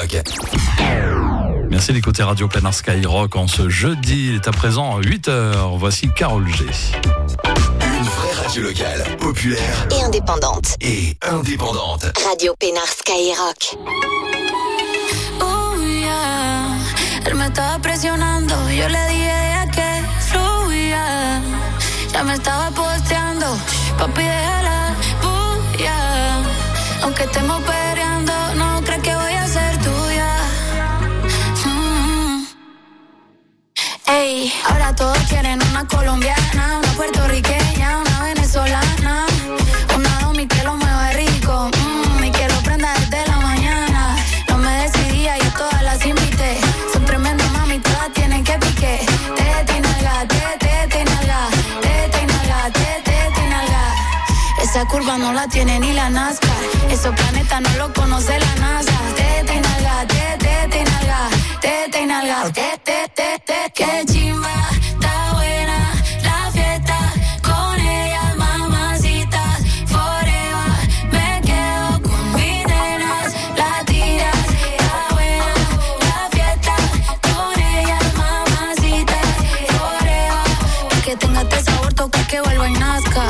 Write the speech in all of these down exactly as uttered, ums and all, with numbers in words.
Skyrock. Merci d'écouter Radio Pénard Skyrock en ce jeudi. Il est à présent à huit heures. Voici Carole G. Une vraie radio locale, populaire et indépendante. Et indépendante. Radio Pénard Skyrock. Oh yeah, él me estaba presionando. Yo le dije que fluya. Ya me estaba posteando. Papi, déjala, bulla. Aunque estemos peleando, no crees que voy a ser tuya. Mm. Ey, ahora todos quieren una colombiana, una puertorriqueña, una venezolana, una domi que lo mueve rico. Mm, y que lo prenda desde la mañana. No me decidía, yo todas las invité. Son tremendas mami, todas tienen que pique. Tete y nalga, tete, tete y nalga, tete y nalga, tete, tete y nalga. Esa curva no la tiene ni la NASCAR. Esos planetas no lo conoce la NASA. Tete y nalga, tete, tete y nalga, tete y nalga, tete, tete, qué chimba, está buena la fiesta. Con ellas mamacitas, forever. Me quedo con mis nenas latinas. Está buena la fiesta. Con ellas mamacitas, forever. Pa' que tenga este sabor, toca que vuelva y nazca.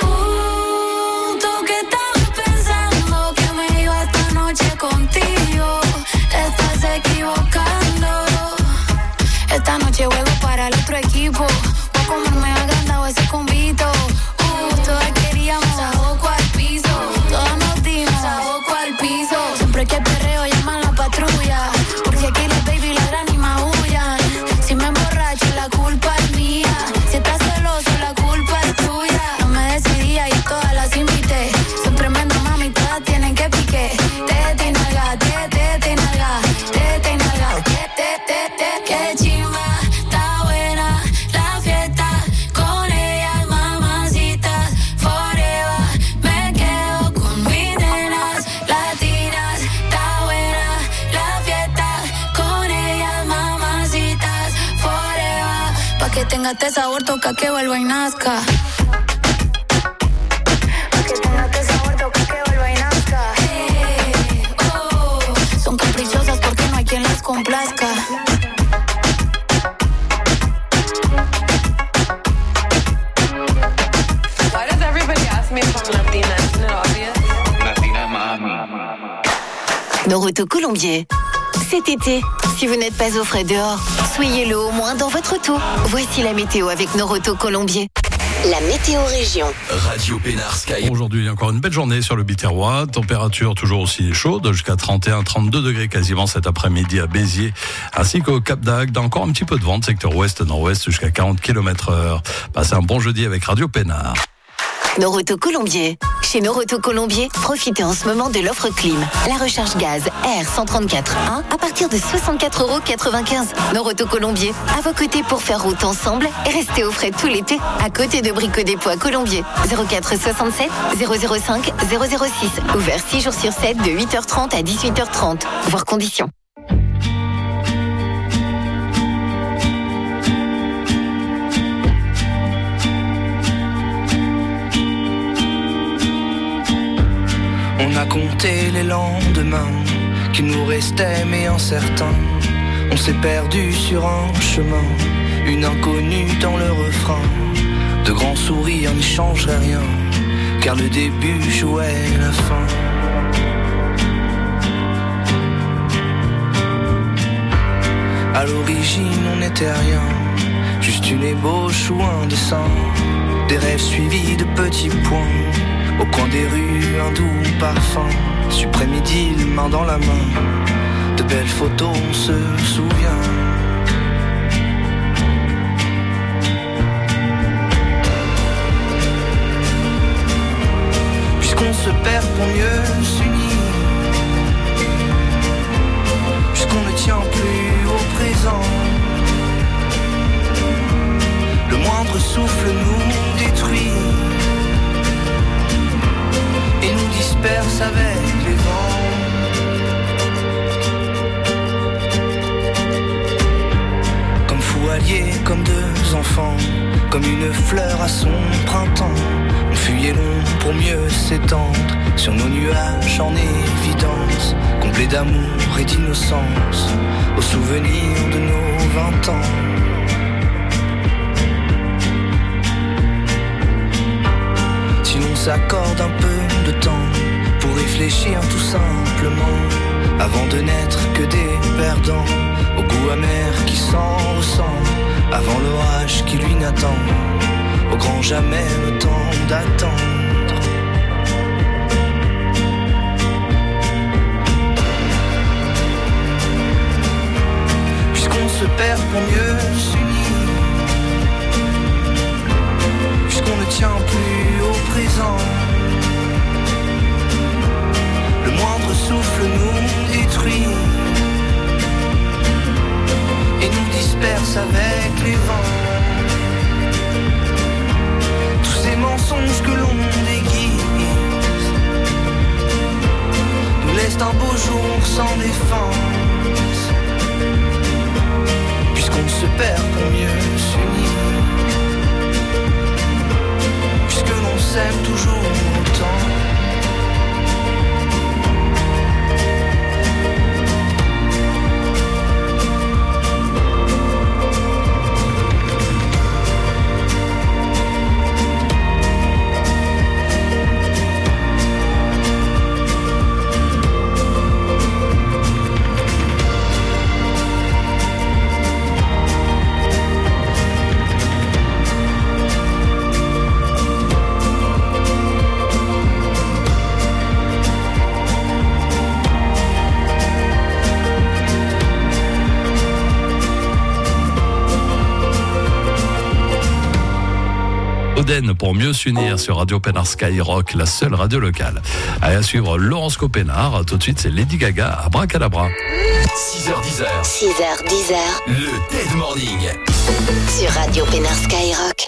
Contigo, te estás equivocando. Esta noche juego para el otro equipo. Voy a comerme agrandado ese convito. Uh, todas queríamos saoco al piso. Todas nos dimos saoco al piso. Siempre que perreo llaman la patrulla. Porque aquí las baby ladran y maullan. Si me emborracho la culpa es mía. Si estás celoso la culpa es tuya. No me decidía y todas las invité. Son tremendas mami, todas tienen que pique. Tete y nalga, tete, tete y nalga, tete y nalga, tete, tete, qué chimba, está buena la fiesta. Con ellas mamacitas, forever. Me quedo con mis nenas latinas. Está buena la fiesta. Con ellas mamacitas, forever. Pa' que tenga este sabor, toca que vuelva y nazca. Quien las complazca. Why does everybody ask me if I'm Latina? Isn't it obvious? Latina mami. Noroto Colombier. Cet été, si vous n'êtes pas au frais dehors, soyez-le au moins dans votre auto. Voici la météo avec Noroto Colombier. La météo région. Radio Pénard Sky. Aujourd'hui, il y a encore une belle journée sur le Biterrois. Température toujours aussi chaude, jusqu'à trente et un à trente-deux degrés quasiment cet après-midi à Béziers, ainsi qu'au Cap d'Agde. Encore un petit peu de vent, secteur ouest-nord-ouest, jusqu'à quarante kilomètres heure. Passez un bon jeudi avec Radio Pénard. Noroto Colombier. Chez Noroto Colombier, profitez en ce moment de l'offre clim. La recharge gaz R cent trente-quatre un à partir de soixante-quatre euros quatre-vingt-quinze. Noroto Colombier, à vos côtés pour faire route ensemble et rester au frais tout l'été. À côté de Brico-Dépôt à Colombier. zéro quatre soixante-sept zéro zéro cinq zéro zéro six. Ouvert six jours sur sept de huit heures trente à dix-huit heures trente. Voir conditions. On a compté les lendemains qui nous restaient mais incertains. On s'est perdu sur un chemin, une inconnue dans le refrain. De grands sourires n'y changeraient rien, car le début jouait la fin. À l'origine on n'était rien, juste une ébauche ou un dessin. Des rêves suivis de petits points. Au coin des rues, un doux parfum. Suprême idylle, main dans la main. De belles photos, on se souvient. Puisqu'on se perd pour mieux s'unir, puisqu'on ne tient plus au présent, le moindre souffle nous détruit et nous disperse avec les vents. Comme fous alliés, comme deux enfants, comme une fleur à son printemps. On fuyait long pour mieux s'étendre, sur nos nuages en évidence, comblés d'amour et d'innocence, au souvenir de nos vingt ans. Si l'on s'accorde un peu de temps pour réfléchir tout simplement, avant de n'être que des perdants, au goût amer qui s'en ressent, avant l'orage qui lui n'attend, au grand jamais le temps d'attendre. Puisqu'on se perd pour mieux s'unir, puisqu'on ne tient plus au présent, le moindre souffle nous détruit et nous disperse avec les vents. Tous ces mensonges que l'on déguise nous laissent un beau jour sans défense, puisqu'on se perd pour mieux s'unir, puisque l'on s'aime toujours autant. Oden pour mieux s'unir sur Radio Pénard Skyrock, la seule radio locale. Allez, à suivre l'horoscope Pénard. Tout de suite, c'est Lady Gaga, Abracadabra. six heures dix heures. six heures dix heures. Le Dead Morning. Sur Radio Pénard Skyrock.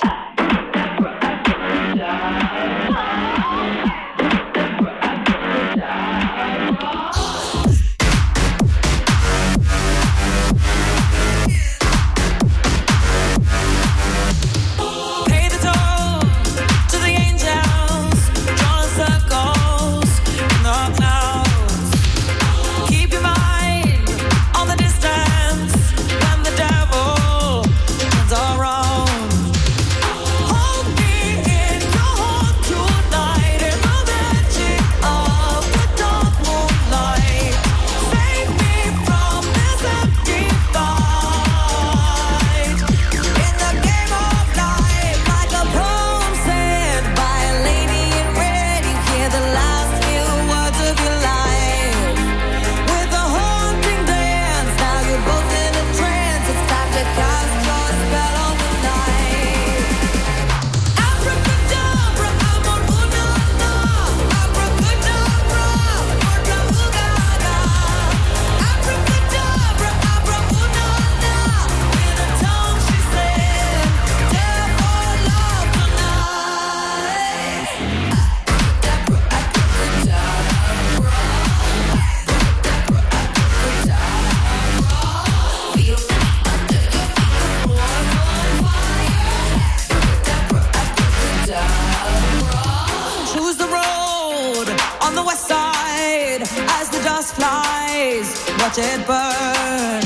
Watch it burn.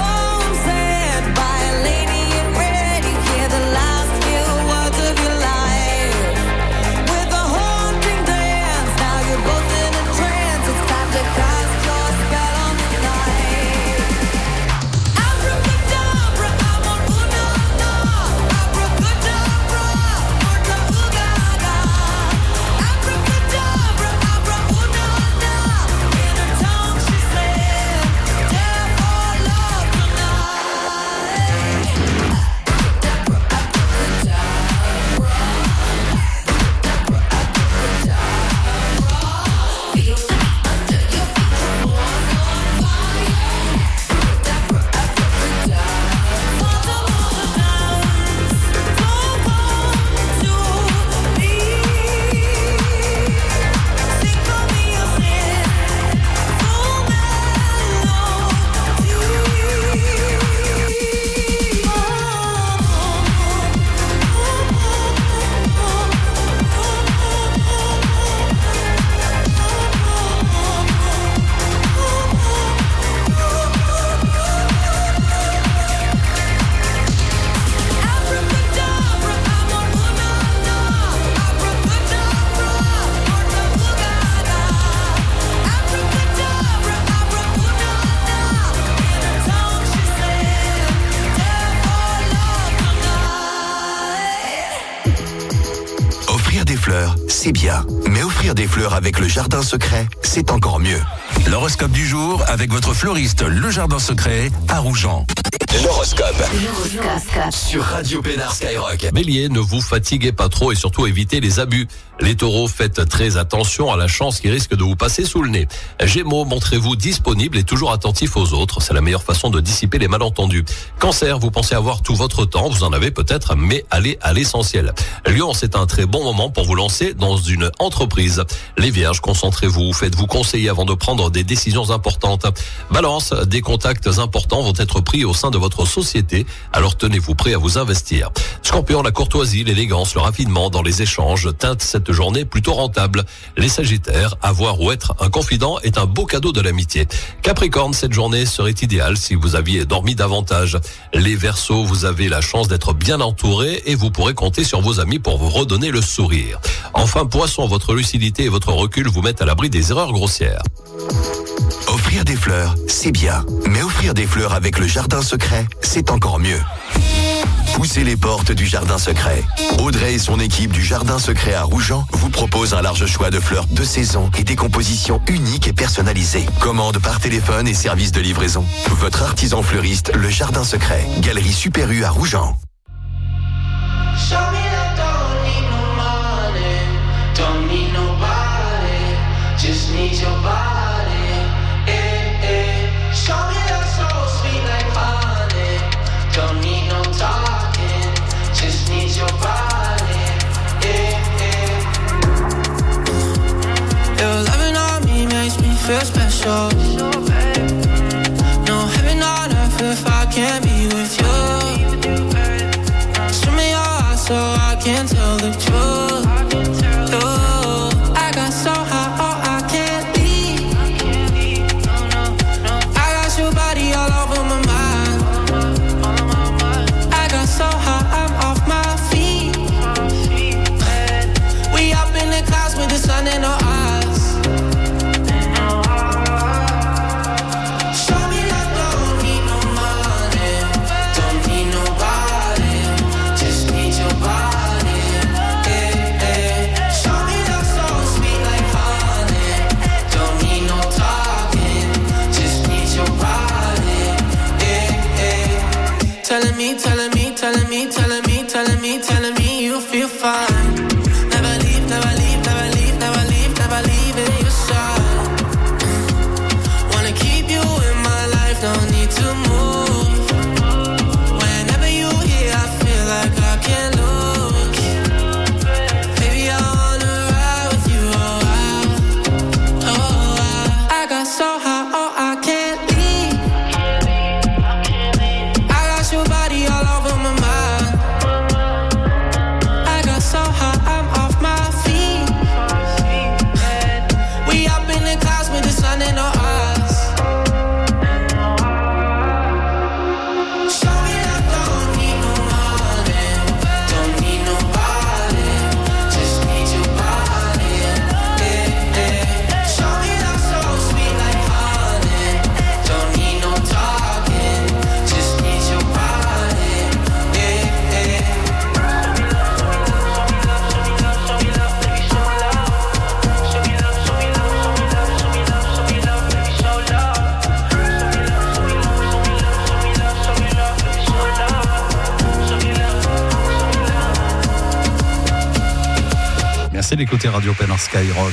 Life. des fleurs, c'est bien. Mais offrir des fleurs avec le Jardin Secret, c'est encore mieux. L'horoscope du jour avec votre fleuriste Le Jardin Secret à Rougeant. L'horoscope. L'horoscope. Sur Radio Pénard Skyrock. Bélier, ne vous fatiguez pas trop et surtout évitez les abus. Les taureaux, faites très attention à la chance qui risque de vous passer sous le nez. Gémeaux, montrez-vous disponible et toujours attentif aux autres. C'est la meilleure façon de dissiper les malentendus. Cancer, vous pensez avoir tout votre temps, vous en avez peut-être, mais allez à l'essentiel. Lion, c'est un très bon moment pour vous lancer dans une entreprise. Les vierges, concentrez-vous, faites-vous conseiller avant de prendre des décisions importantes. Balance, des contacts importants vont être pris au sein de votre société, alors tenez-vous prêt à vous investir. Scorpion, la courtoisie, l'élégance, le raffinement dans les échanges teintent cette journée plutôt rentable. Les Sagittaires, avoir ou être un confident est un beau cadeau de l'amitié. Capricorne, cette journée serait idéale si vous aviez dormi davantage. Les Verseaux, vous avez la chance d'être bien entouré et vous pourrez compter sur vos amis pour vous redonner le sourire. Enfin, Poisson, votre lucidité et votre recul vous mettent à l'abri des erreurs grossières. Offrir des fleurs, c'est bien. Mais offrir des fleurs avec le Jardin Secret, c'est encore mieux. Poussez les portes du Jardin Secret. Audrey et son équipe du Jardin Secret à Rougeant vous proposent un large choix de fleurs de saison et des compositions uniques et personnalisées. Commande par téléphone et service de livraison. Votre artisan fleuriste, le Jardin Secret. Galerie Super U à Rougeant. Feel special. No heaven on earth if I can't be with you. Show me your eyes so I can tell the truth. Ooh, I got so high, oh I can't leave. I got your body all over my mind. I got so high, I'm off my feet. We up in the clouds with the sun in our eyes. Telling me, telling me, telling me, telling me, telling me, telling me you feel fine. Never leave, never leave, never leave, never leave, never leave in your side. Wanna keep you in my life, don't need to move. Whenever you here, I feel like I can't lose. Baby, I wanna ride with you, oh I, oh I. I got so high, oh I can't leave. Your body all over my mind. I got so high, I'm off my feet. We up in the clouds with the sun in our eyes. Show me that don't need no money, don't need nobody, just need your body. Yeah, yeah. Show me that so sweet like honey, don't need no talking, just need your body. Merci d'écouter Radio Pénard Skyrock.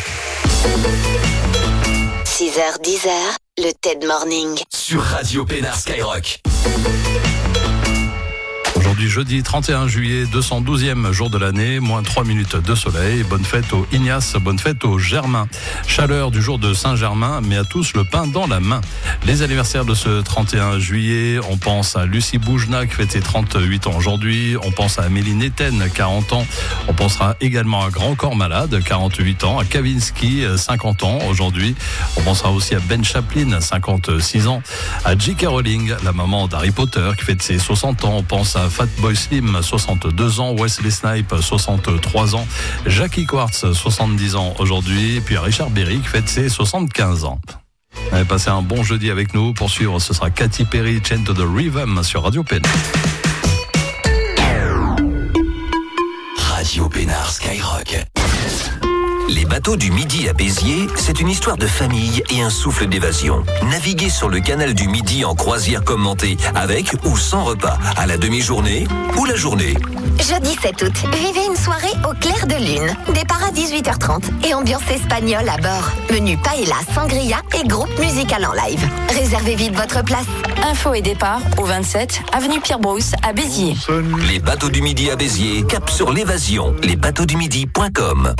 six heures dix heures, le TED Morning. Sur Radio Pénard Skyrock. Aujourd'hui, jeudi trente et un juillet, deux cent douzième jour de l'année, moins trois minutes de soleil. Bonne fête aux Ignace, bonne fête aux Germain. Chaleur du jour de Saint-Germain, mais à tous le pain dans la main. Les anniversaires de ce trente et un juillet, on pense à Lucie Boujna qui fête ses trente-huit ans aujourd'hui. On pense à Amélie Néten, quarante ans. On pensera également à Grand Corps Malade, quarante-huit ans. À Kavinsky, cinquante ans aujourd'hui. On pensera aussi à Ben Chaplin, cinquante-six ans. À J K Rowling, la maman d'Harry Potter qui fête ses soixante ans. On pense à Fatboy Slim, soixante-deux ans, Wesley Snipes, soixante-trois ans, Jackie Quartz, soixante-dix ans aujourd'hui, et puis Richard Berry qui fête ses soixante-quinze ans. Vous avez passé un bon jeudi avec nous. Pour suivre, ce sera Katy Perry, Chain to the Rhythm sur Radio Pénard. Radio Pénard Skyrock. Les bateaux du Midi à Béziers, c'est une histoire de famille et un souffle d'évasion. Naviguez sur le canal du Midi en croisière commentée, avec ou sans repas, à la demi-journée ou la journée. Jeudi sept août, vivez une soirée au clair de lune. Départ à dix-huit heures trente et ambiance espagnole à bord. Menu paella, sangria et groupe musical en live. Réservez vite votre place. Info et départ au vingt-sept avenue Pierre-Brousse à Béziers. Les bateaux du Midi à Béziers, cap sur l'évasion. les bateaux du midi point com.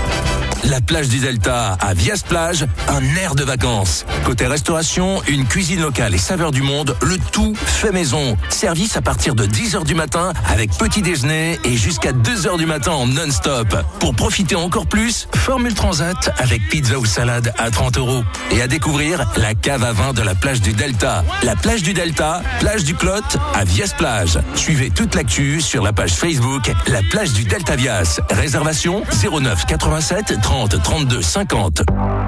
La plage du Delta à Vias Plage, un air de vacances. Côté restauration, une cuisine locale et saveurs du monde, le tout fait maison. Service à partir de dix heures du matin avec petit déjeuner et jusqu'à deux heures du matin en non-stop. Pour profiter encore plus, Formule Transat avec pizza ou salade à trente euros. Et à découvrir la cave à vin de la plage du Delta. La plage du Delta, plage du Clot à Vias Plage. Suivez toute l'actu sur la page Facebook La plage du Delta Vias. Réservation zéro neuf quatre-vingt-sept trente trente-deux cinquante.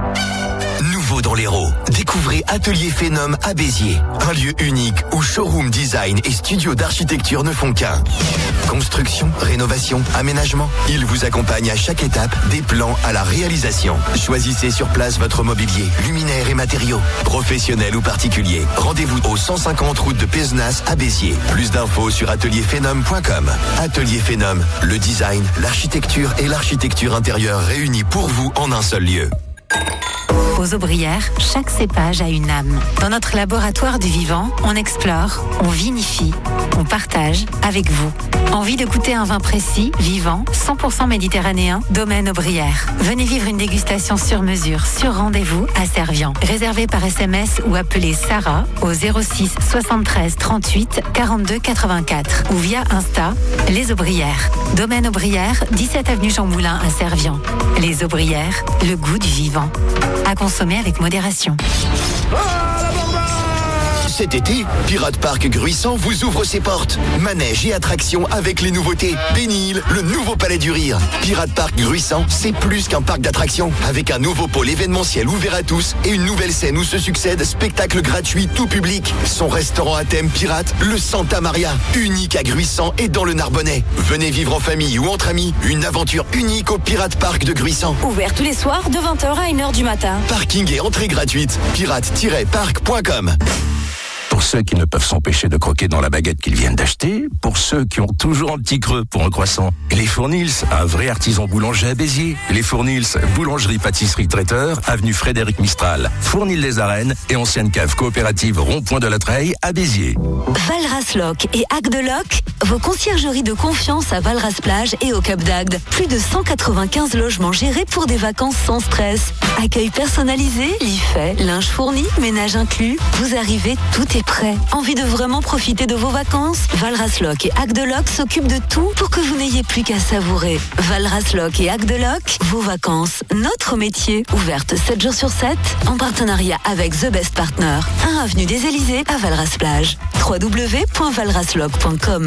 Nouveau dans l'Hérault, découvrez Atelier Phénom à Béziers. Un lieu unique où showroom design et studio d'architecture ne font qu'un. Construction, rénovation, aménagement. Ils vous accompagnent à chaque étape, des plans à la réalisation. Choisissez sur place votre mobilier, luminaires et matériaux. Professionnels ou particuliers, rendez-vous au cent cinquante route de Pézenas à Béziers. Plus d'infos sur atelier phénom point com. Atelier Phénom, le design, l'architecture et l'architecture intérieure réunis pour vous en un seul lieu. Aux Aubrières, chaque cépage a une âme. Dans notre laboratoire du vivant, on explore, on vinifie, on partage avec vous. Envie de goûter un vin précis, vivant, cent pour cent méditerranéen, Domaine Aubrières. Venez vivre une dégustation sur mesure, sur rendez-vous à Servian. Réservé par S M S ou appelez Sarah au zéro six soixante-treize trente-huit quarante-deux quatre-vingt-quatre ou via Insta Les Aubrières. Domaine Aubrières, dix-sept avenue Jean Moulin à Servian. Les Aubrières, le goût du vivant. À consommer avec modération. Cet été, Pirate Park Gruissant vous ouvre ses portes. Manège et attractions avec les nouveautés. Bénil, le nouveau palais du rire. Pirate Park Gruissant, c'est plus qu'un parc d'attractions. Avec un nouveau pôle événementiel ouvert à tous et une nouvelle scène où se succèdent spectacles gratuits tout public. Son restaurant à thème pirate, le Santa Maria, unique à Gruissant et dans le Narbonnais. Venez vivre en famille ou entre amis une aventure unique au Pirate Park de Gruissant. Ouvert tous les soirs de vingt heures à une heure du matin. Parking et entrée gratuite. pirate tiret park point com. Pour ceux qui ne peuvent s'empêcher de croquer dans la baguette qu'ils viennent d'acheter, pour ceux qui ont toujours un petit creux pour un croissant, les Fournils, un vrai artisan boulanger à Béziers. Les Fournils, boulangerie, pâtisserie, traiteur, avenue Frédéric Mistral, Fournil les Arènes et ancienne cave coopérative Rond-Point de la Treille à Béziers. Valras Loc et Agde Loc, vos conciergeries de confiance à Valras Plage et au Cap d'Agde. Plus de cent quatre-vingt-quinze logements gérés pour des vacances sans stress. Accueil personnalisé, lit fait, linge fourni, ménage inclus. Vous arrivez, tout est prêt. Envie de vraiment profiter de vos vacances? Valras Loc et Agde Loc s'occupent de tout pour que vous n'ayez plus qu'à savourer. Valras Loc et Agde Loc, vos vacances, notre métier. Ouverte sept jours sur sept, en partenariat avec The Best Partner. un avenue des Élysées à Valras Plage. w w w point valrasloc point com.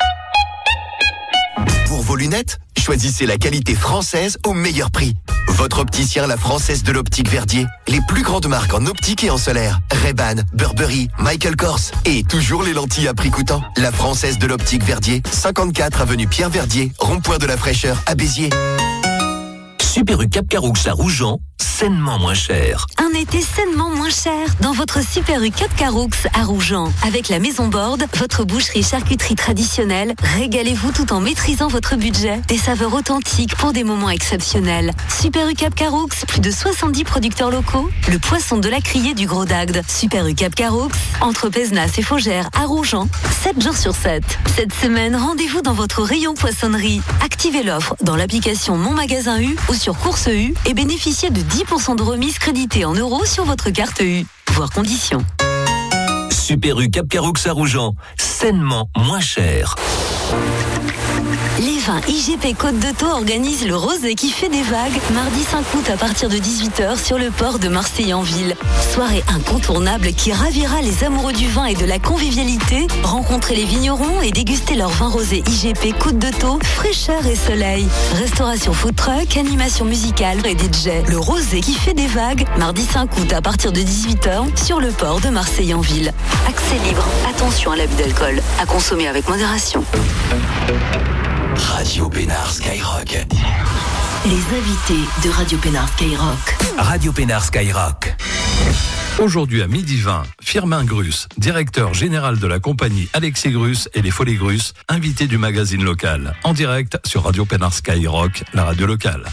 Pour vos lunettes, choisissez la qualité française au meilleur prix. Votre opticien La Française de l'Optique Verdier. Les plus grandes marques en optique et en solaire. Ray-Ban, Burberry, Michael Kors. Et toujours les lentilles à prix coûtant. La Française de l'Optique Verdier. cinquante-quatre avenue Pierre Verdier. Rond-point de la Fraîcheur à Béziers. Super U Cap Caroux à Rougeant, sainement moins cher. Un été sainement moins cher dans votre Super U Cap Caroux à Rougeant. Avec la Maison Borde, votre boucherie charcuterie traditionnelle, régalez-vous tout en maîtrisant votre budget. Des saveurs authentiques pour des moments exceptionnels. Super U Cap Caroux, plus de soixante-dix producteurs locaux. Le poisson de la criée du Gros d'Agde. Super U Cap Caroux, entre Pézenas et Faugères à Rougeant, sept jours sur sept. Cette semaine, rendez-vous dans votre rayon poissonnerie. Activez l'offre dans l'application Mon Magasin U ou sur Course U et bénéficiez de dix pour cent de remise créditée en euros sur votre carte U. Voir conditions. Super U Cap Caroux à Rougeant, sainement moins cher. Les vins I G P Côte de Thau organisent le Rosé qui fait des vagues mardi cinq août à partir de dix-huit heures sur le port de Marseille-en-Ville. Soirée incontournable qui ravira les amoureux du vin et de la convivialité. Rencontrez les vignerons et dégustez leur vin rosé I G P Côte de Thau, fraîcheur et soleil. Restauration food truck, animation musicale et D J. Le Rosé qui fait des vagues mardi cinq août à partir de dix-huit heures sur le port de Marseille-en-Ville. Accès libre. Attention à l'abus d'alcool. À consommer avec modération. Radio Pénard Skyrock. Les invités de Radio Pénard Skyrock. Radio Pénard Skyrock. Aujourd'hui à midi vingt, Firmin Grus, directeur général de la compagnie Alexis Grus et les Folies Grus, invité du magazine local, en direct sur Radio Pénard Skyrock, la radio locale.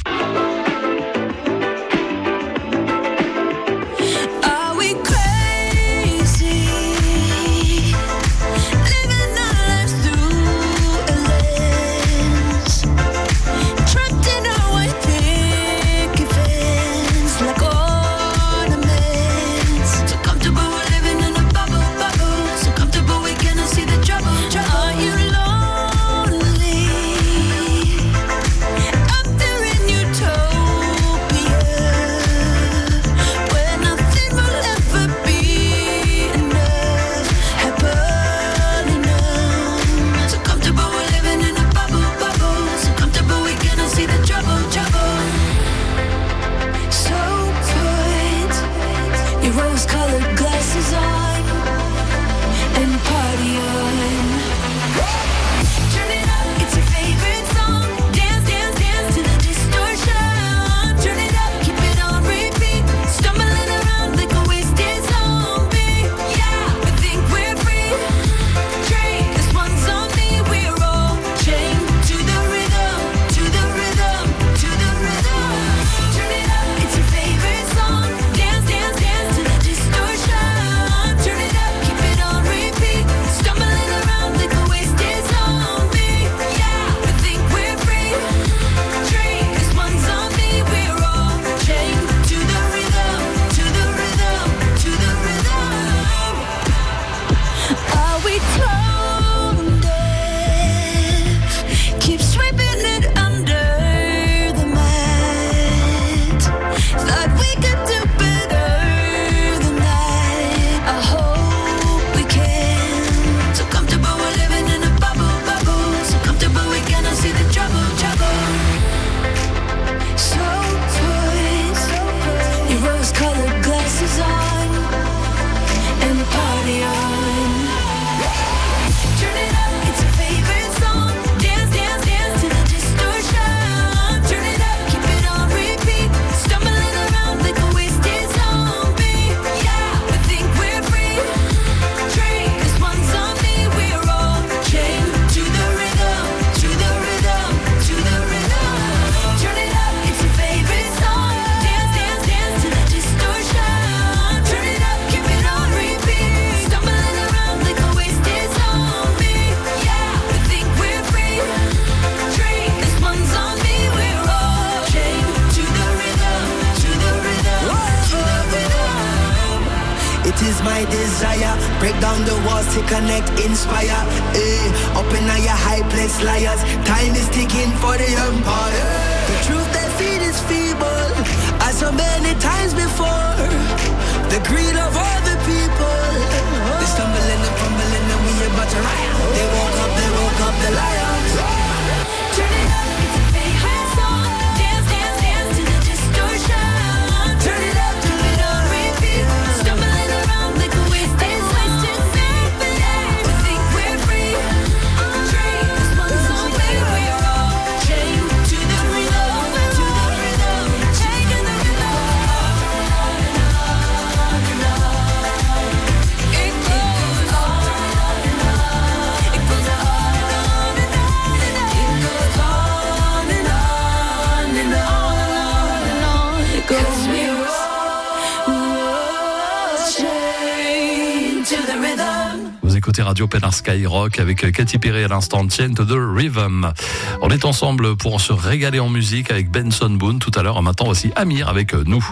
Radio Pénard Skyrock avec Katy Perry à l'instant, Chained to the Rhythm. On est ensemble pour se régaler en musique avec Benson Boone tout à l'heure. Maintenant, voici Amir avec nous.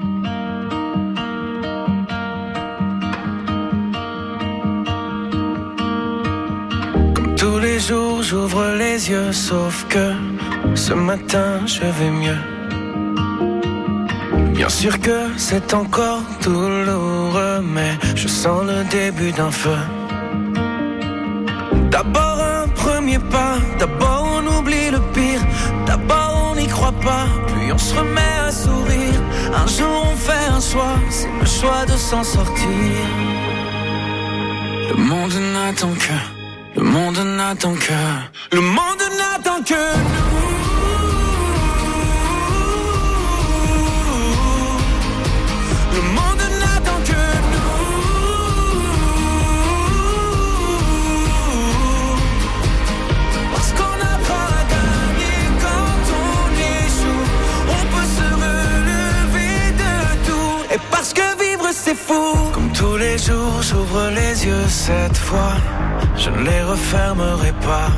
Comme tous les jours, j'ouvre les yeux, sauf que ce matin, je vais mieux. Bien sûr que c'est encore douloureux, mais je sens le début d'un feu. D'abord un premier pas, d'abord on oublie le pire, d'abord on n'y croit pas, puis on se remet à sourire. Un jour on fait un choix, c'est le choix de s'en sortir. Le monde n'attend que Le monde n'attend que, le monde n'attend que nous. Le monde n'attend que nous. Parce qu'on apprend à gagner quand on échoue. On peut se relever de tout. Et parce que vivre c'est fou. Comme tous les jours j'ouvre les yeux cette fois. Je ne les refermerai pas.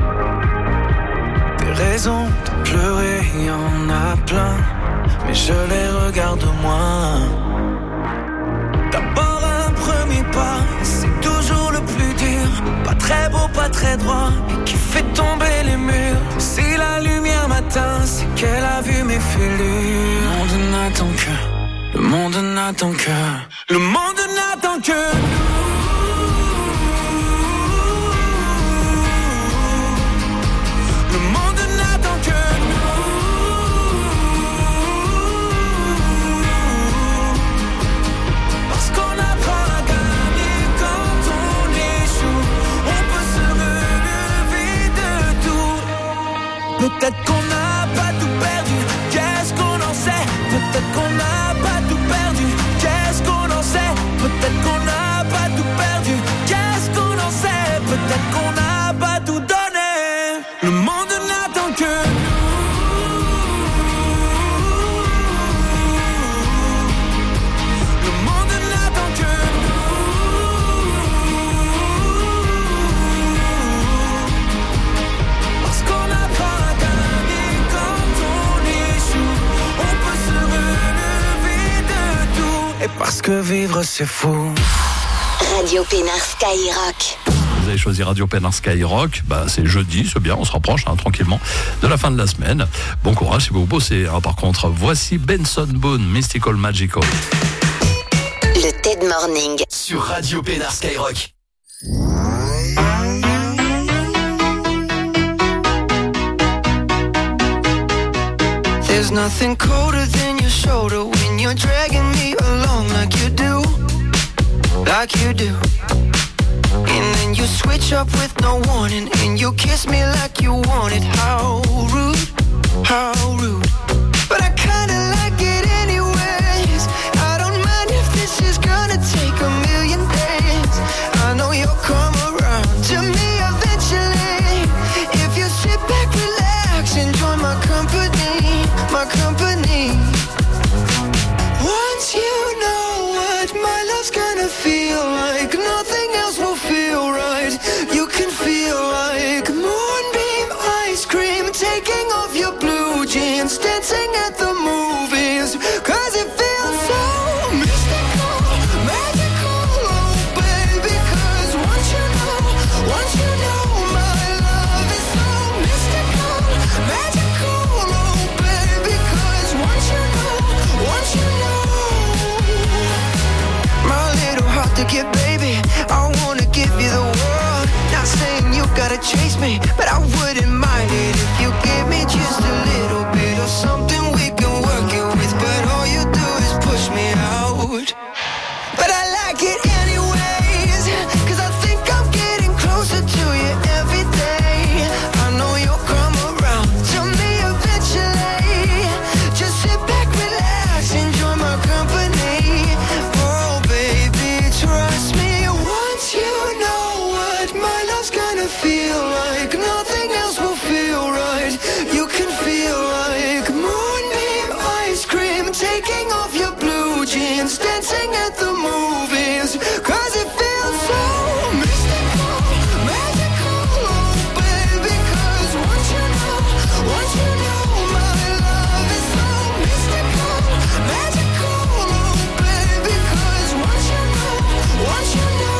Des raisons de pleurer, y en a plein. Mais je les regarde moins. D'abord un premier pas, c'est toujours le plus dur. Pas très beau, pas très droit, et qui fait tomber les murs. Si la lumière m'atteint, c'est qu'elle a vu mes fêlures. Le monde n'attend que, le monde n'attend que, le monde n'attend que nous. Le monde n'attend que nous. Parce qu'on apprend à gagner quand on échoue. On peut se relever de tout. Peut-être qu'on n'a pas tout perdu. Qu'est-ce qu'on en sait? Peut-être qu'on n'a pas tout perdu. Qu'est-ce qu'on en sait? Peut-être qu'on n'a pas tout perdu. Qu'est-ce qu'on en sait? Peut-être qu'on n'a pas tout donné. Le monde n'attend que nous. Le monde n'attend que nous. Parce qu'on apprend à gagner quand on échoue. On peut se relever de tout. Et parce que vivre c'est fou. Radio Pénard Skyrock. Vous avez choisi Radio Pénard Skyrock, bah, c'est jeudi, c'est bien, on se rapproche hein, tranquillement de la fin de la semaine. Bon courage si vous bossez. Hein. Par contre, voici Benson Boone, Mystical Magical. Le Ted Morning. Sur Radio Pénard Skyrock. There's nothing colder than your shoulder when you're dragging me along like you do, like you do. And then you switch up with no warning, and you kiss me like you want it. How rude, how rude. But I kinda like it anyways. I don't mind if this is gonna take a million days. I know you'll come around to me eventually. If you sit back, relax, enjoy my company, my company. Once you know what my love's gonna feel like, nothing else will feel right. You can feel like moonbeam ice cream, taking off your blue jeans, dancing at the movies. Cause it feels so mystical, magical, oh baby. Cause once you know, once you know my love is so mystical, magical, oh baby. Cause once you know, once you know, my little heart to get, baby, I wanna give you the world. Not saying you gotta chase me, but I wouldn't mind it if you give me just a little bit of something we can work it with. But all you do is push me out. But I like it anyways, cause I think I'm getting closer to you every day. I know you'll come around to me eventually. Just sit back, relax, enjoy my company. Oh baby, trust me. Once you know what my love's gonna feel like, nothing else will feel right. You can feel like moonbeam ice cream, taking off your blue jeans, dancing at the movies. Cause it feels so mystical, magical, oh baby. Cause once you know, once you know my love is so mystical, magical, oh baby. Cause once you know, once you know.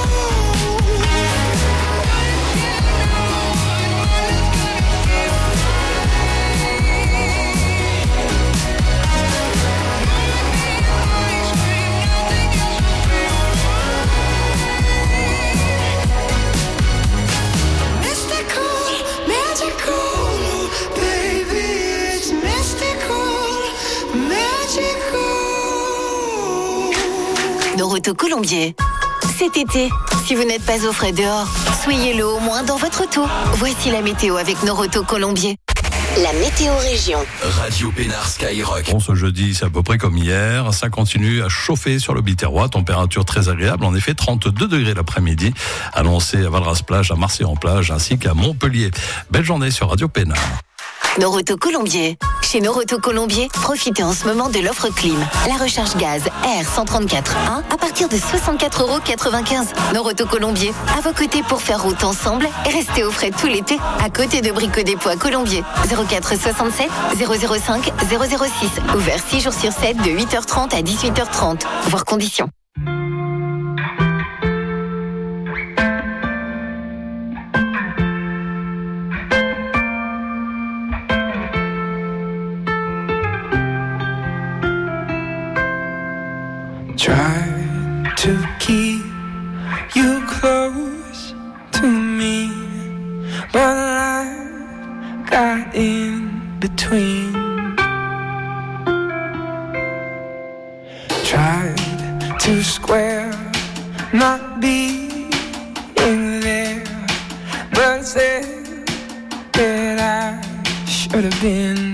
Noroto Colombier. Cet été, si vous n'êtes pas au frais dehors, soyez-le au moins dans votre auto. Voici la météo avec Noroto Colombier. La météo région. Radio Pénard Skyrock. Bon, ce jeudi, c'est à peu près comme hier. Ça continue à chauffer sur le Biterrois. Température très agréable. En effet, trente-deux degrés l'après-midi. Annoncé à Valras-Plage, à Marseille-en-Plage, ainsi qu'à Montpellier. Belle journée sur Radio Pénard. Noroto Colombier. Chez Noroto Colombier, profitez en ce moment de l'offre clim. La recharge gaz R cent trente-quatre un à partir de soixante-quatre euros quatre-vingt-quinze. Noroto Colombier, à vos côtés pour faire route ensemble et rester au frais tout l'été. À côté de Brico Dépôt à Colombier. zéro quatre soixante-sept zéro zéro cinq zéro zéro six. Ouvert six jours sur sept de huit heures trente à dix-huit heures trente. Voir conditions. Try to keep you close to me, but life got in between. Tried to square not being there, but said that I should have been.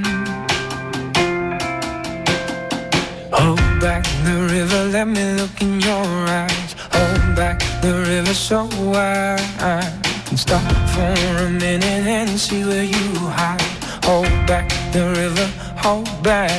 Hold back the river, let me look in your eyes. Hold back the river so I can stop for a minute and see where you hide. Hold back the river, hold back.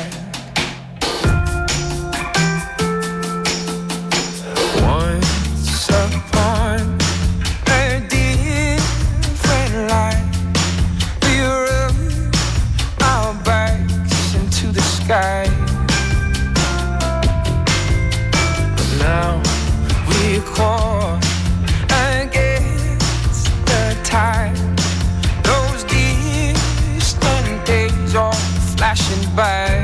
Once upon a different life, we rubbed our backs into the sky. Now we're caught against the tide. Those distant days are flashing by.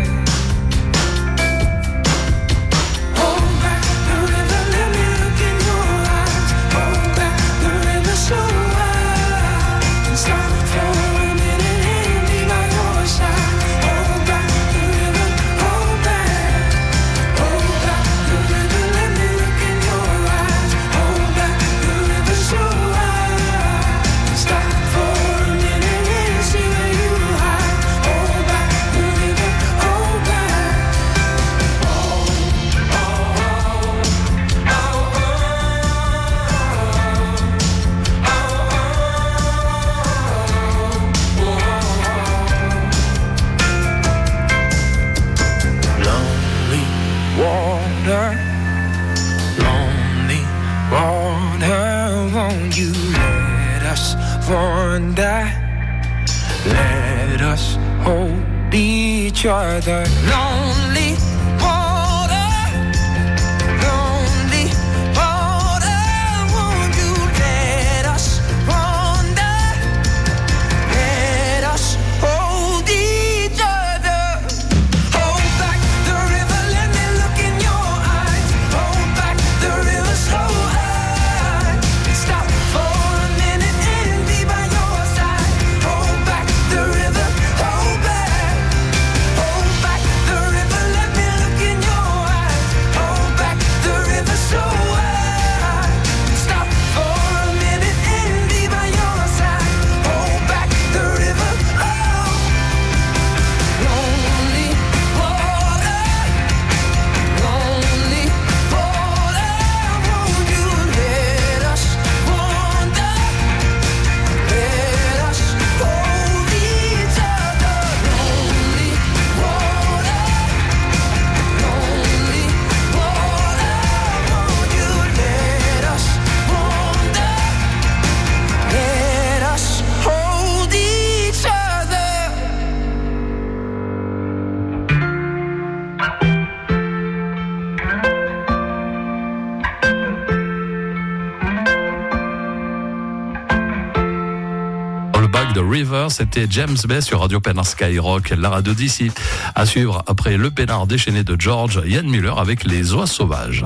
Hold back the river, let me look in your eyes. Hold back the river so I can stop for a minute and be by your side. Hold back the river, hold back. Hold back the river, let me look in your eyes. Hold back the river so I can stop for a minute and see where you hide. Hold back the river, hold back. Oh, oh, oh, oh, Lonely water, lonely water, won't you let us wander? Let us hold each other. Lonely water, lonely water, won't you let us wander? Let us hold each other. Hold back the river, let me look in your eyes. Hold back the river so I can stop for a minute and be by your side. Hold back the river, hold back. Hold back the river, let me look in your eyes. Hold back the river so I can stop for a minute and be by your side. Hold back the river, oh. Lonely water, lonely water, won't you let us wander? Let us hold each other. Lonely water, lonely water, won't you let us wander? Let us hold each other. All Back the River, c'était James Bay sur Radio Pénard Skyrock, la radio d'ici. À suivre après le Pénard déchaîné de George, Yann Muller avec les oies sauvages.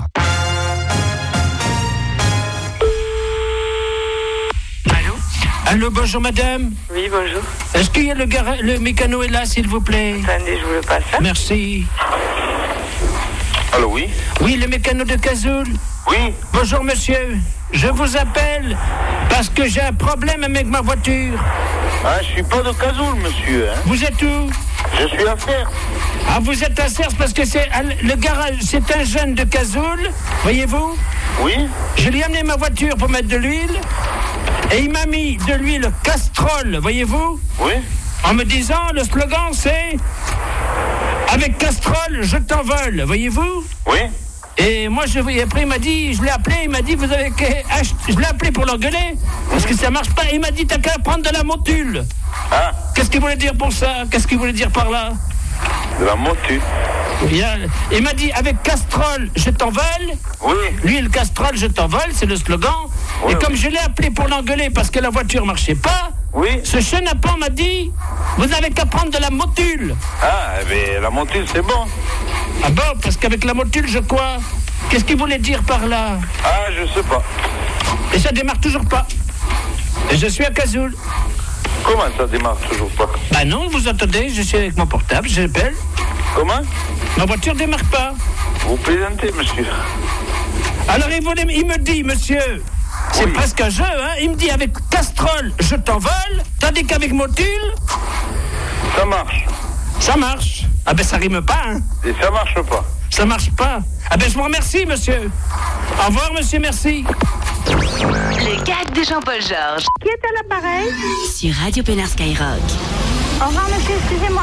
Allô, bonjour madame. Oui, bonjour. Est-ce qu'il y a le, gara- le mécano est là, s'il vous plaît? Attendez, je vous le passe. Merci. Allô, oui? Oui, le mécano de Cazoul. Oui. Bonjour monsieur. Je vous appelle Parce que j'ai un problème avec ma voiture. Ah, je suis pas de Cazoul, monsieur. Hein. Vous êtes où? Je suis à Cerf. Ah, vous êtes à Cerf parce que c'est le garage, c'est un jeune de Cazoul, voyez-vous? Oui. Je lui ai amené ma voiture pour mettre de l'huile et il m'a mis de l'huile Castrol, voyez-vous? Oui. En me disant, le slogan c'est avec Castrol, je t'envole, voyez-vous? Oui. Et moi, je, et après, il m'a dit, je l'ai appelé, il m'a dit, vous avez qu'à acheter, je l'ai appelé pour l'engueuler, parce que ça marche pas. Il m'a dit, t'as qu'à prendre de la motule. Ah. Qu'est-ce qu'il voulait dire pour ça? Qu'est-ce qu'il voulait dire par là? De la motule. Bien. Il m'a dit, avec Castrol, je t'envole. Oui. L'huile Castrol, je t'envole, c'est le slogan. Oui, et oui. comme je l'ai appelé pour l'engueuler parce que la voiture marchait pas, oui. Ce chenapan m'a dit, vous n'avez qu'à prendre de la motule. Ah, mais la motule, c'est bon. Ah bon, parce qu'avec la motule, je quoi? Qu'est-ce qu'il voulait dire par là? Ah, je sais pas. Et ça démarre toujours pas. Et je suis à Cazoul. Comment ça démarre toujours pas? Bah non, vous attendez, je suis avec mon portable, j'appelle. Comment? Ma voiture démarre pas. Vous plaisantez, monsieur. Alors il, voulait, il me dit, monsieur, c'est oui. Presque un jeu, hein. Il me dit avec Castrol, je t'envole, tandis qu'avec motule... Ça marche. Ça marche. Ah ben ça rime pas, hein. Et ça marche pas. Ça marche pas. Ah ben je vous remercie, monsieur. Au revoir, monsieur, merci. Le gag de Jean-Paul Georges. Qui est à l'appareil? Sur Radio Pénard Skyrock. Au revoir, monsieur, excusez-moi.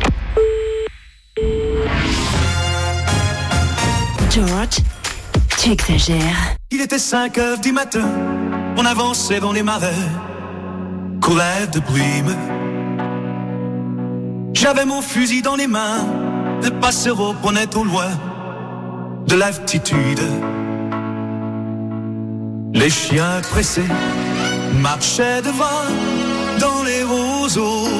George, tu exagères. Il était cinq heures du matin, on avançait dans les marais, coulait de brume. J'avais mon fusil dans les mains, le passereau prenait au loin de l'altitude. Les chiens pressés marchaient devant dans les roseaux.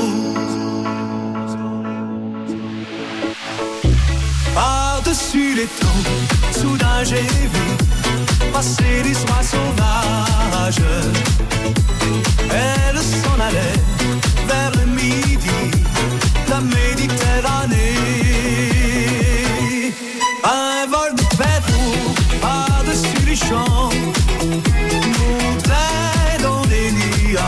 Par-dessus les troncs, soudain j'ai vu passer des oies sauvages. Elle s'en allait vers le midi, la Méditerranée. Un vol de pétrole par-dessus les champs montait dans les nuages.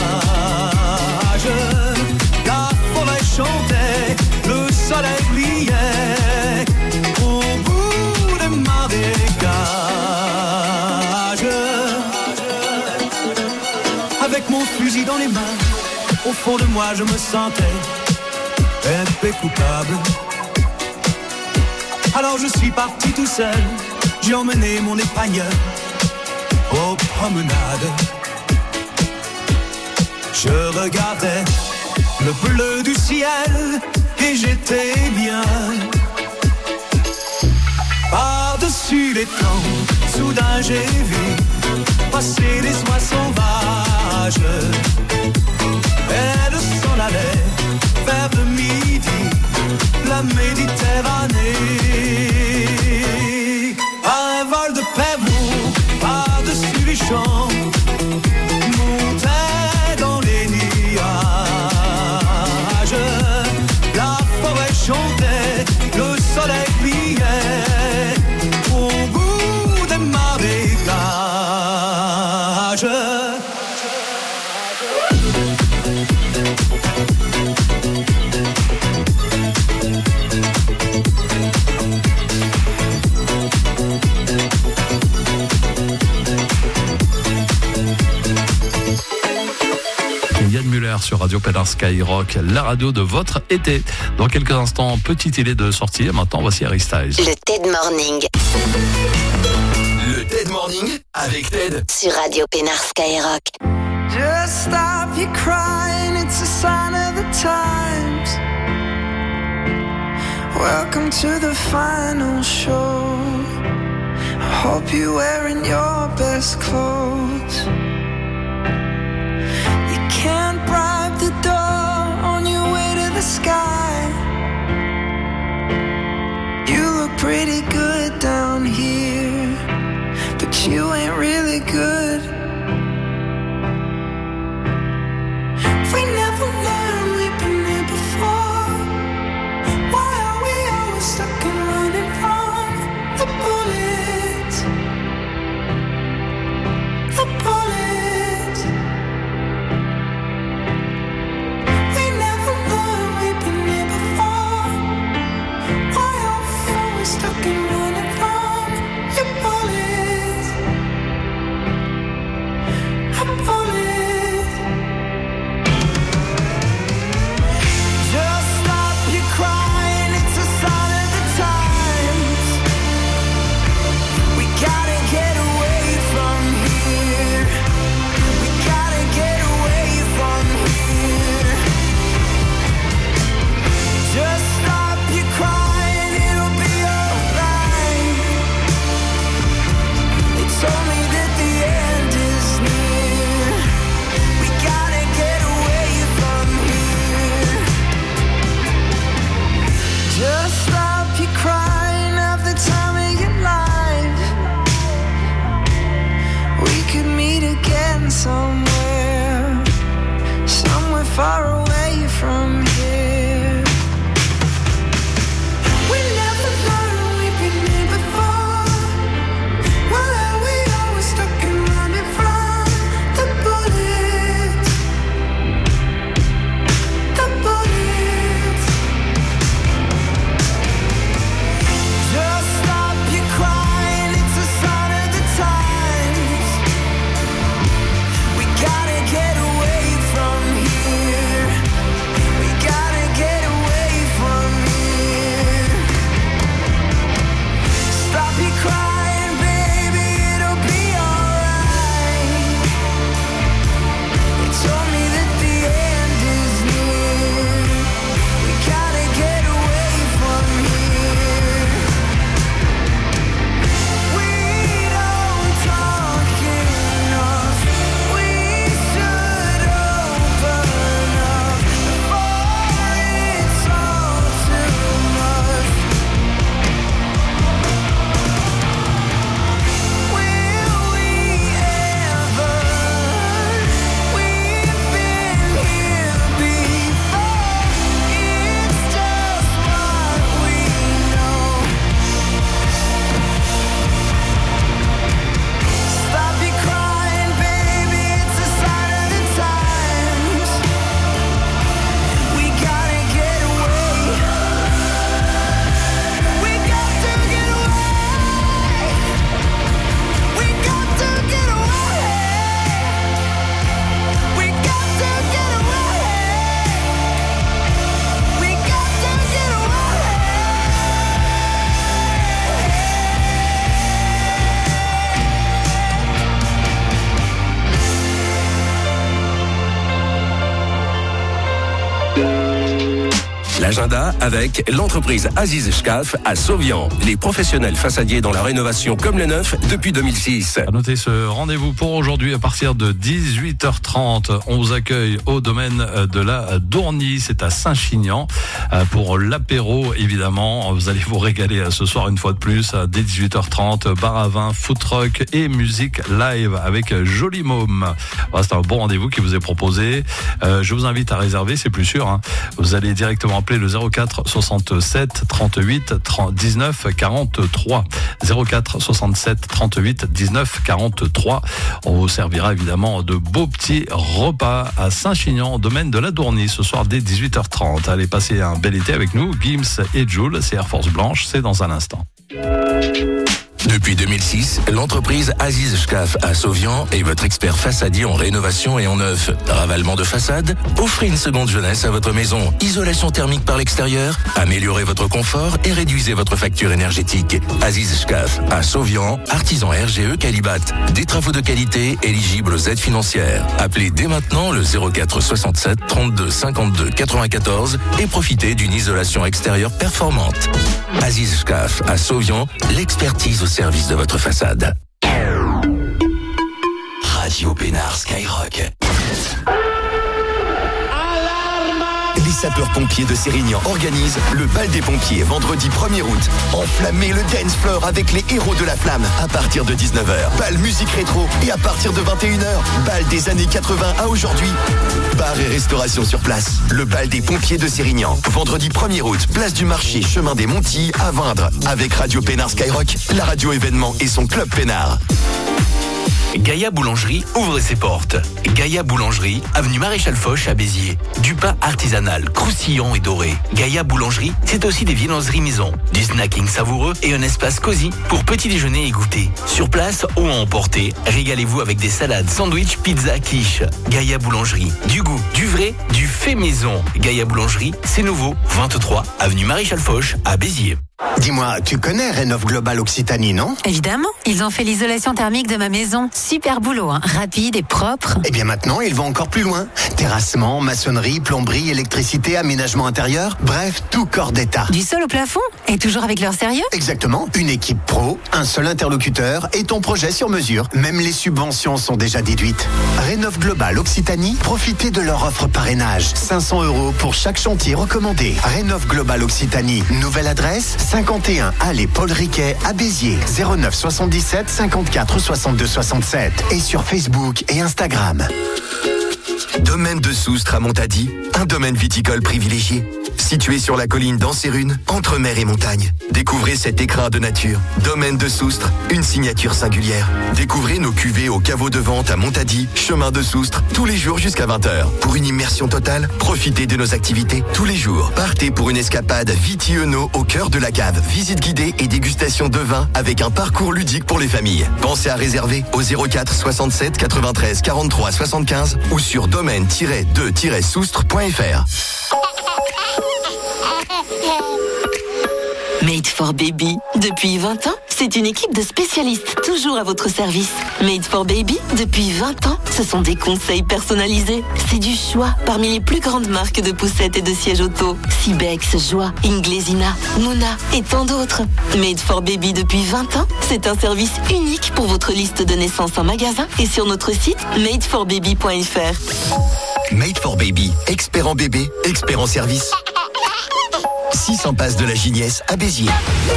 La forêt chantait, le soleil brillait au bout des marécages. Avec mon fusil dans les mains, au fond de moi je me sentais un peu coupable. Alors je suis parti tout seul, j'ai emmené mon épagneur aux promenades. Je regardais le bleu du ciel et j'étais bien. Par-dessus les temps, soudain j'ai vu passer les oies sauvages. Elle s'en allait vers le midi, la Méditerranée. Un vol de pèlerins par-dessus les champs montait dans les nuages. La forêt chantait, le soleil brillait au bout des marécages. Yann Muller sur Radio Pénard Skyrock, la radio de votre été. Dans quelques instants, petite idée de sortie. Maintenant, voici Harry Styles. Le Ted Morning. Le Ted Morning avec Ted. Sur Radio Pénard Skyrock. Just stop your crying, it's a sign of the times. Welcome to the final show. I hope you're wearing your best clothes. Can't bribe the door on your way to the sky. You look pretty good down here, but you ain't really good. We never learned, we've been here before. Why are we always stuck and running from the bullets? The bullets. Just stop you crying at the time of your life. We could meet again somewhere, somewhere far away from here. We never learned we've been here before. Why are we always stuck and running from the bullets? The bullets. Just stop you crying, it's a sign of the times. We gotta get away from here. We gotta get away from here. Stop you crying, baby, it'll be alright. You told me that the end is near. We gotta get away from here. We don't talk enough. We should open up before it's all too much. Will we ever? We've been here before. It's just what we know. Stop you crying, baby, it's a sign of the times. We gotta get away. We got to get away. We got to get away. We got to get away. We got to get away. L'agenda avec l'entreprise Aziz Shkaf à Sauvian. Les professionnels façadiers dans la rénovation comme les neufs depuis deux mille six. À noter ce rendez-vous pour aujourd'hui à partir de dix-huit heures trente. On vous accueille au domaine de la Dourny, c'est à Saint-Chinian pour l'apéro évidemment. Vous allez vous régaler ce soir une fois de plus dès dix-huit heures trente. Bar à vin, food truck et musique live avec Joli Môme. Voilà, c'est un bon rendez-vous qui vous est proposé. Euh, je vous invite à réserver, c'est plus sûr. Hein. Vous allez directement appeler le zéro quatre soixante-sept trente-huit dix-neuf quarante-trois. zéro quatre soixante-sept trente-huit dix-neuf quarante-trois. On vous servira évidemment de beaux petits repas à Saint-Chinian, domaine de la Dourny, ce soir dès dix-huit heures trente. Allez passer un bel été avec nous. Gims et Jules, c'est Air Force Blanche, c'est dans un instant. Depuis deux mille six, l'entreprise Aziz Shkaf à Sauvian est votre expert façadier en rénovation et en neuf. Ravalement de façade, offrez une seconde jeunesse à votre maison. Isolation thermique par l'extérieur, améliorez votre confort et réduisez votre facture énergétique. Aziz Shkaf à Sauvian, artisan R G E Calibat. Des travaux de qualité éligibles aux aides financières. Appelez dès maintenant le zéro quatre soixante-sept trente-deux cinquante-deux quatre-vingt-quatorze et profitez d'une isolation extérieure performante. Aziz Shkaf à Sauvian, l'expertise au service de votre façade. Radio Pénard Skyrock. Les sapeurs-pompiers de Sérignan organisent le bal des pompiers vendredi premier août. Enflammez le dance floor avec les héros de la flamme à partir de dix-neuf heures. Bal musique rétro et à partir de vingt et une heures. Bal des années quatre-vingts à aujourd'hui. Bar et restauration sur place. Le bal des pompiers de Sérignan. Vendredi premier août, place du marché, chemin des Montilles à Vindre. Avec Radio Pénard Skyrock, la radio événement et son club Pénard. Gaïa Boulangerie ouvre ses portes. Gaïa Boulangerie, avenue Maréchal Foch à Béziers. Du pain artisanal, croustillant et doré. Gaïa Boulangerie, c'est aussi des viennoiseries maison, du snacking savoureux et un espace cosy pour petit déjeuner et goûter. Sur place ou à emporter, régalez-vous avec des salades, sandwichs, pizza, quiche. Gaïa Boulangerie, du goût, du vrai, du fait maison. Gaïa Boulangerie, c'est nouveau, vingt-trois avenue Maréchal Foch à Béziers. Dis-moi, tu connais Rénov Global Occitanie, non? Évidemment, ils ont fait l'isolation thermique de ma maison. Super boulot, hein. Rapide et propre. Eh bien maintenant, ils vont encore plus loin. Terrassement, maçonnerie, plomberie, électricité, aménagement intérieur, bref, tout corps d'état. Du sol au plafond? Et toujours avec leur sérieux? Exactement, une équipe pro, un seul interlocuteur et ton projet sur mesure. Même les subventions sont déjà déduites. Rénov Global Occitanie, profitez de leur offre parrainage. cinq cents euros pour chaque chantier recommandé. Rénov Global Occitanie, nouvelle adresse, cinquante et un allée Paul Riquet à Béziers, zéro neuf soixante-dix-sept cinquante-quatre soixante-deux soixante-sept et sur Facebook et Instagram. Domaine de Soustre à Montady, un domaine viticole privilégié. Situé sur la colline d'Ansérunes, entre mer et montagne. Découvrez cet écrin de nature. Domaine de Soustre, une signature singulière. Découvrez nos cuvées au caveau de vente à Montady, chemin de Soustre, tous les jours jusqu'à vingt heures. Pour une immersion totale, profitez de nos activités tous les jours. Partez pour une escapade Viti-Euno au cœur de la cave. Visite guidée et dégustation de vin avec un parcours ludique pour les familles. Pensez à réserver au zéro quatre soixante-sept quatre-vingt-treize quarante-trois soixante-quinze ou sur domaine tiret deux tiret soustre point f r. Made for Baby. Depuis vingt ans, c'est une équipe de spécialistes toujours à votre service. Made for Baby, depuis vingt ans, ce sont des conseils personnalisés. C'est du choix parmi les plus grandes marques de poussettes et de sièges auto. Cibex, Joie, Inglesina, Mouna et tant d'autres. Made for Baby depuis vingt ans, c'est un service unique pour votre liste de naissance en magasin et sur notre site made for baby point f r. Made for Baby, expert en bébé, expert en service. six cents passes de la Gignesse à Béziers.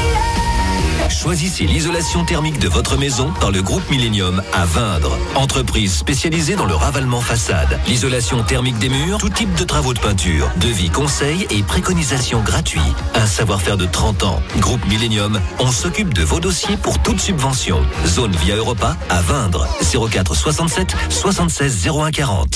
Choisissez l'isolation thermique de votre maison dans le groupe Millennium à Vindre. Entreprise spécialisée dans le ravalement façade, l'isolation thermique des murs, tout type de travaux de peinture, devis, conseils et préconisations gratuits. Un savoir-faire de trente ans. Groupe Millennium, on s'occupe de vos dossiers pour toute subvention. Zone Via Europa à Vindre. zéro quatre soixante-sept soixante-seize zéro un quarante.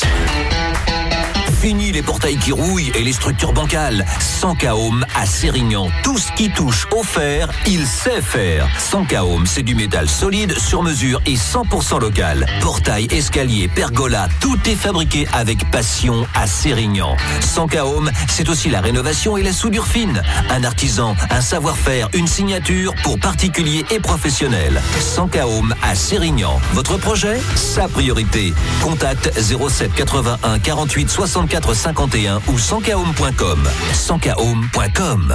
Fini les portails qui rouillent et les structures bancales. Sankahome à Sérignan. Tout ce qui touche au fer, il sait faire. Sankahome, c'est du métal solide, sur mesure et cent pour cent local. Portail, escalier, pergola, tout est fabriqué avec passion à Sérignan. Sankahome, c'est aussi la rénovation et la soudure fine. Un artisan, un savoir-faire, une signature pour particuliers et professionnels. Sankahome à Sérignan. Votre projet, sa priorité. Contact zéro sept quatre-vingt-un quarante-huit soixante-quatre cinquante et un ou sankahome point com. sankahome point com.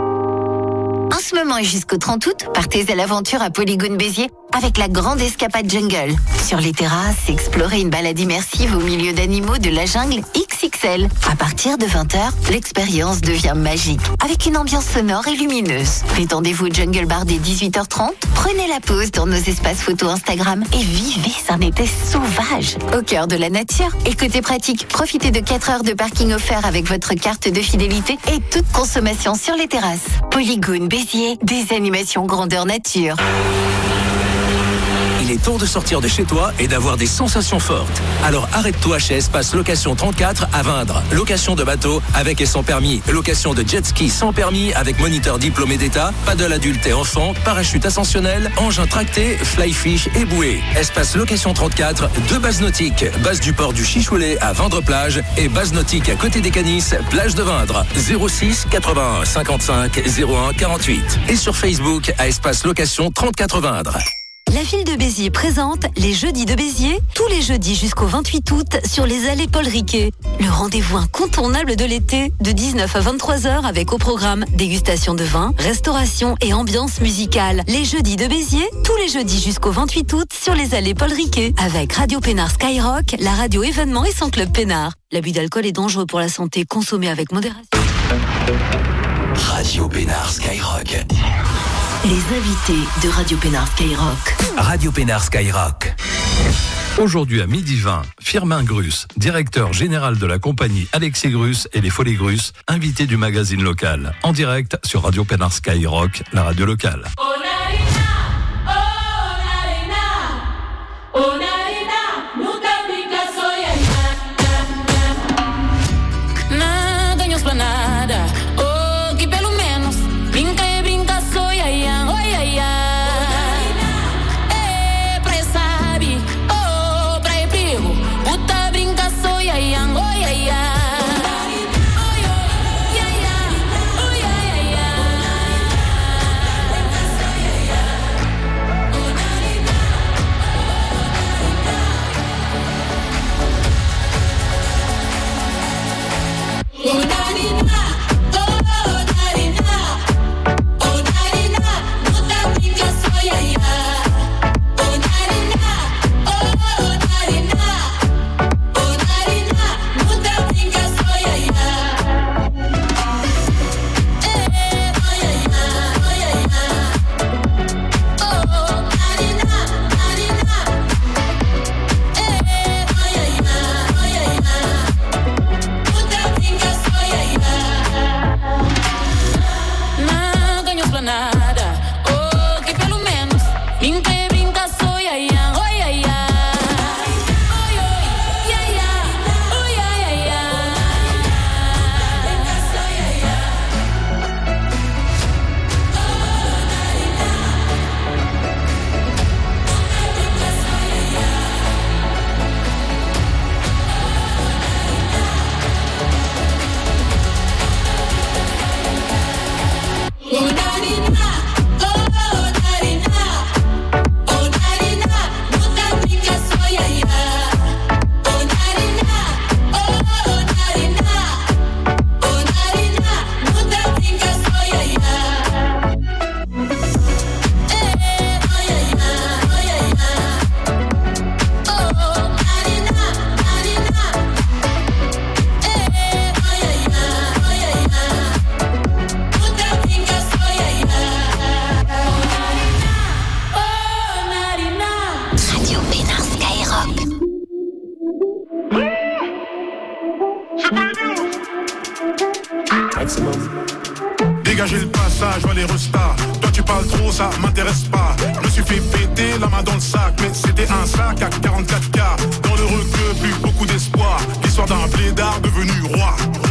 En ce moment et jusqu'au trente août, partez à l'aventure à Polygone Béziers avec la grande escapade jungle. Sur les terrasses, explorez une balade immersive au milieu d'animaux de la jungle X X L. À partir de vingt heures, l'expérience devient magique avec une ambiance sonore et lumineuse. Détendez-vous au Jungle Bar dès dix-huit heures trente, prenez la pause dans nos espaces photos Instagram et vivez un été sauvage au cœur de la nature. Et côté pratique, profitez de quatre heures de parking offert avec votre carte de fidélité et toute consommation sur les terrasses. Polygone Béziers, des animations grandeur nature. Il est temps de sortir de chez toi et d'avoir des sensations fortes. Alors arrête-toi chez Espace Location trente-quatre à Vindre. Location de bateau avec et sans permis. Location de jet ski sans permis avec moniteur diplômé d'État. Paddle adulte et enfant. Parachute ascensionnel. Engin tracté. Fly fish et bouée. Espace Location trente-quatre. Deux bases nautiques. Base du port du Chichoulet à Vindre-Plage. Et base nautique à côté des Canis. Plage de Vindre. zéro six quatre-vingt-un cinquante-cinq zéro un quarante-huit. Et sur Facebook à Espace Location trente-quatre Vindre. La ville de Béziers présente les Jeudis de Béziers, tous les jeudis jusqu'au vingt-huit août sur les allées Paul Riquet. Le rendez-vous incontournable de l'été, de dix-neuf à vingt-trois heures avec au programme dégustation de vin, restauration et ambiance musicale. Les Jeudis de Béziers, tous les jeudis jusqu'au vingt-huit août sur les allées Paul Riquet avec Radio Pénard Skyrock, la radio événement et son club Pénard. L'abus d'alcool est dangereux pour la santé, consommé avec modération. Radio Pénard Skyrock. Les invités de Radio Pénard Skyrock. Radio Pénard Skyrock. Aujourd'hui à midi vingt, Firmin Grus, directeur général de la compagnie Alexis Grus et les Folies Grus, invité du magazine local, en direct sur Radio Pénard Skyrock, la radio locale. le passage, vois les restas. Toi tu parles trop, ça m'intéresse pas. Je me suis fait péter la main dans le sac, mais c'était un sac à quarante-quatre K. Dans le requeu, plus beaucoup d'espoir. L'histoire d'un blédard devenu roi.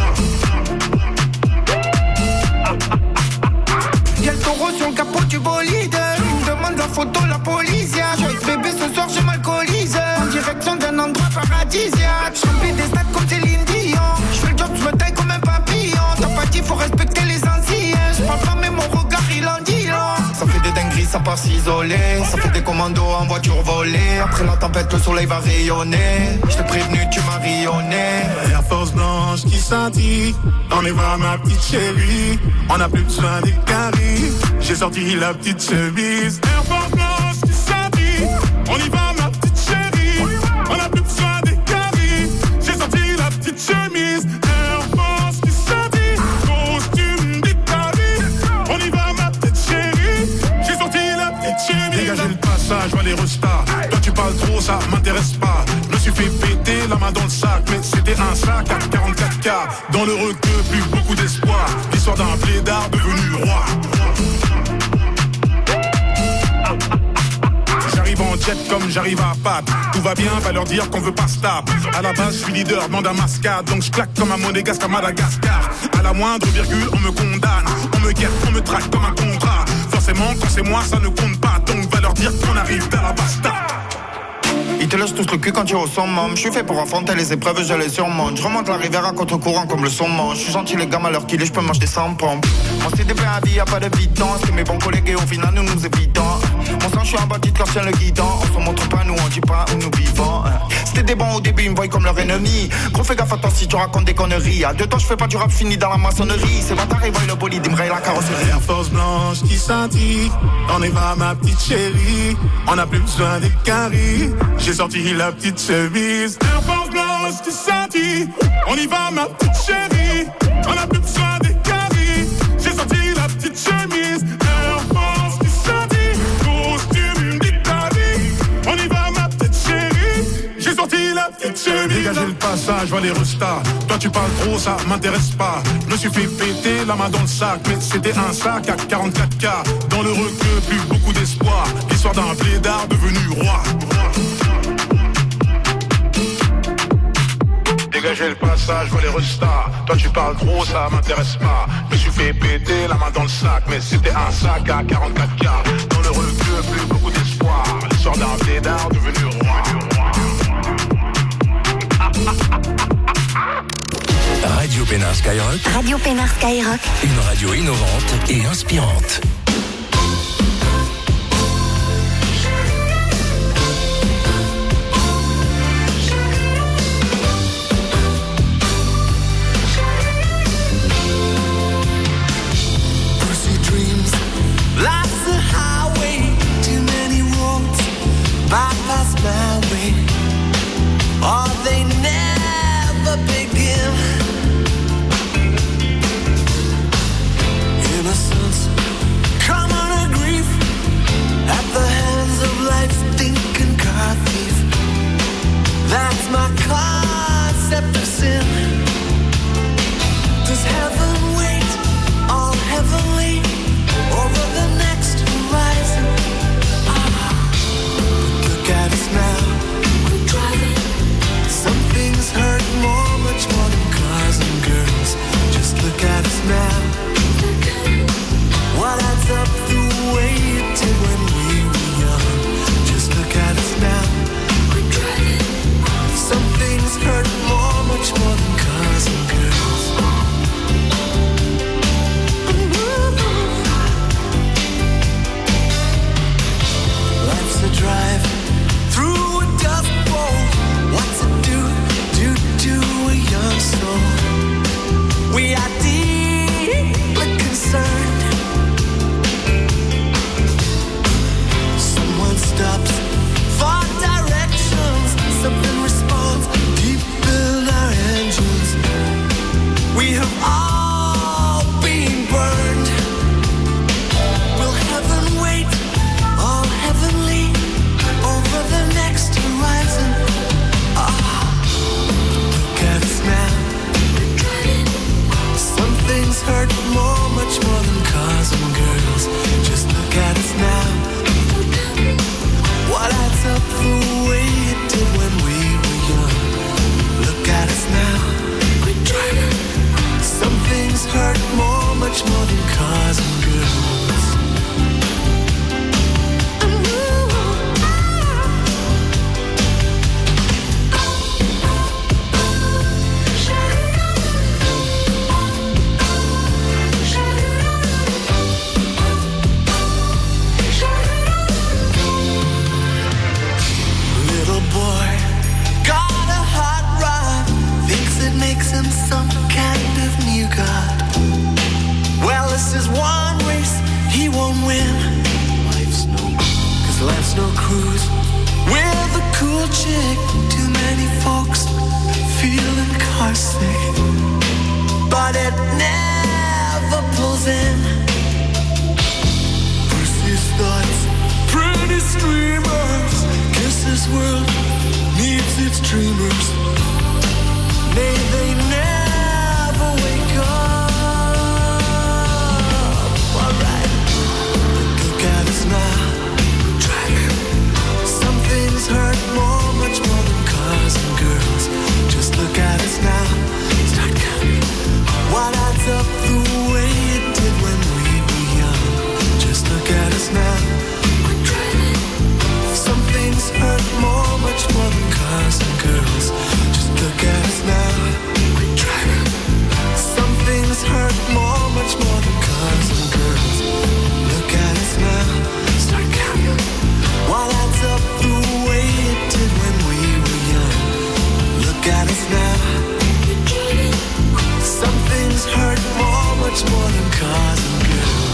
Y'a le taureau sur le capot du bolide. Il me demande la photo, la police. Je suis avec bébé ce soir, je m'alcoolise. En direction d'un endroit paradisiaque. J'remplis des stades comme Céline Dion. J'fais le job, j'me taille comme un papillon. T'as pas dit, faut respecter les anciens. J'prends pas, mais mon regard, il en dit long. Ça fait des dingueries, ça part s'isoler. Ça fait des commandos en voiture volée. Après la tempête, le soleil va rayonner. J't'ai prévenu, tu m'as rayonné. Air Force blanche qui scintille. On y va ma petite chérie. On a plus besoin des caries. J'ai sorti la petite chemise. Air Force blanche qui scintille. On y va ma petite chérie. On a plus besoin des caries. J'ai sorti la petite chemise. Air Force qui scintille. Costume d'Italie. On y va ma petite chérie. J'ai sorti la petite chemise. Dégagez le passage, vois les restas. Toi tu parles trop, ça m'intéresse pas. Je me suis fait péter la main dans le sac, mais c'était un sac à quarante-quatre K. Dans le requeu, plus beaucoup d'espoir. L'histoire d'un blédard devenu roi. J'arrive en jet comme j'arrive à Pâques. Tout va bien, va leur dire qu'on veut pas stable. À la base, je suis leader, demande à mascade. Donc je claque comme un monégasque à Madagascar. À la moindre virgule, on me condamne. On me guette, on me traque comme un contrat. Forcément, quand c'est moi, ça ne compte pas. Donc va leur dire qu'on arrive dans la basta. Ils te lâchent tous le cul quand tu es au summum. Je suis fait pour affronter les épreuves, je les surmonte. Je remonte la rivière à contre-courant comme le saumon. Je suis gentil les gammes à l'heure qu'il est, je peux manger sans pompe. Mon C D P à vie, y'a pas de bidon. C'est mes bons collègues et au final nous nous évitons. Mon sang, je suis un bandit quand je tiens le guidon. On se montre pas, nous on dit pas où nous vivons. C'était des bons au début, ils me voient comme leur ennemi. Gros fais gaffe à toi si tu racontes des conneries. À deux temps je fais pas du rap fini dans la maçonnerie. C'est bâtard, ils voient le bolide, ils me rayent la carrosserie. Air Force blanche qui scintille. On y va ma petite chérie. On a plus besoin des caries. J'ai sorti la petite chemise. Air Force blanche qui scintille. On y va ma petite chérie. On a plus besoin des caries. J'ai sorti la petite chemise. Air Force qui scintille. Costume d'Italie. On y va ma petite chérie. J'ai sorti la petite chemise. Dégagez le passage, vois les restas. Toi tu parles trop, ça m'intéresse pas. Je me suis fait péter la main dans le sac, mais c'était un sac à quarante-quatre K. Dans le requeu, plus beaucoup d'espoir. L'histoire d'un blédard devenu roi. Dégagez le passage, vois les restas. Toi tu parles trop, ça m'intéresse pas. Je me suis fait péter la main dans le sac, mais c'était un sac à quarante-quatre K. Dans le requeu, plus beaucoup d'espoir. L'histoire d'un blédard devenu roi. Radio Pénard Skyrock. Radio Pénard Skyrock. Une radio innovante et inspirante. Life's a highway, too many roads bypass my way. Or they never begin. Innocence, come he won't win. Life's no, cause life's no cruise. With a cool chick, too many folks feeling carsick, but it never pulls in. Pussy thoughts, pretty streamers, guess this world needs its dreamers. May they never